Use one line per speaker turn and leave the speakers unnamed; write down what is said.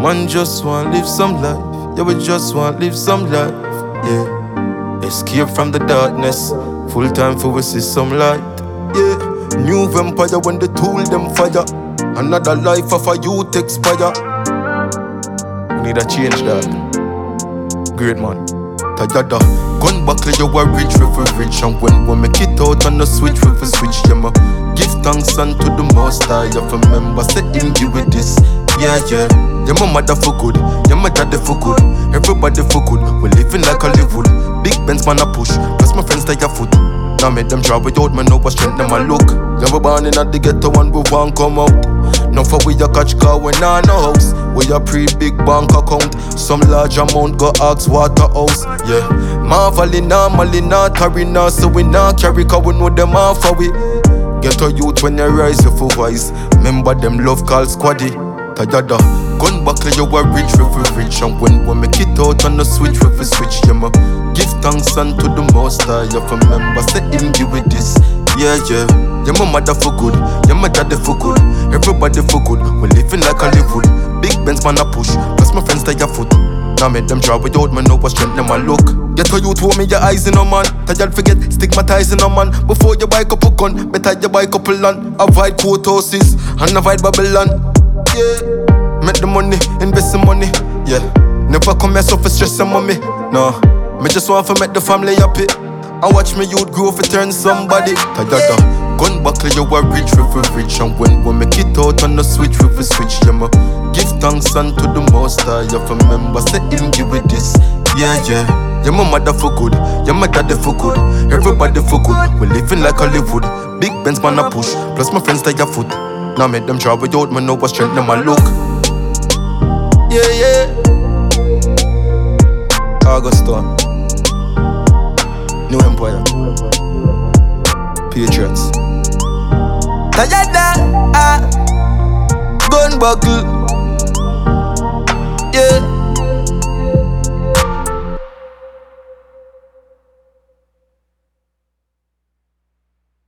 Man just want live some life. Yeah, we just want live some life. Yeah. Escape from the darkness. Full time for we see some light. Yeah. New vampire when the tool them fire. Another life of a youth expire. We need a change that. Great man. Tajada. Gun buckle you are rich if we rich. And when we make it out on the switch if we switch. Yeah, ma. Give thanks unto the most high. You remember say him give with this. Yeah, yeah. Your mama da for good, your mother da for good. Everybody for good, we living like Hollywood. Big Benz man a push, plus my friends take a foot. Now make them try without me know what strength them a look. Yeah, we born in at the ghetto and we won't come out. Now for we a catch car when on no house. We a pre-big bank account. Some large amount go ask Waterhouse. Yeah, Marvel normally not carry now. So we not carry cause we know them off of we. Get a youth when you rise you for wise. Remember them love call squaddy. Tajada. Gun buckle you are rich if we rich. And when we make it out on the switch if we switch. Yeah, ma. Give thanks unto the most high. You remember say him give with this. Yeah, yeah. Your mama da for good, your mother da for good. Everybody for good, we living like Hollywood. Big Benz man a push, plus my friends take a foot. Now make them draw without me know what strength them a look. Get a youth hold me your eyes in a man. Tajal forget stigmatizing a man. Before you buy couple gun, better you buy couple land. Avoid courthouses and avoid Babylon. Yeah, make the money, invest the money. Yeah, never come here so for stress and mommy. No, me just want to make the family happy. I watch me youth grow for turn somebody. Tajada. Gun buckle you are rich if we rich. And when we make it out on the switch if we switch. Yeah, ma. Give thanks unto the most high. You remember say him give with this. Yeah, yeah. Your mama da for good, your mother da for good. Everybody for good, we living like Hollywood. Big Benz man a push, plus my friends take a foot. Now make them try without me know what strength them a look. Yeah, yeah. Auguston, New Empire, Patriots. Tajada, gun buckle. Yeah.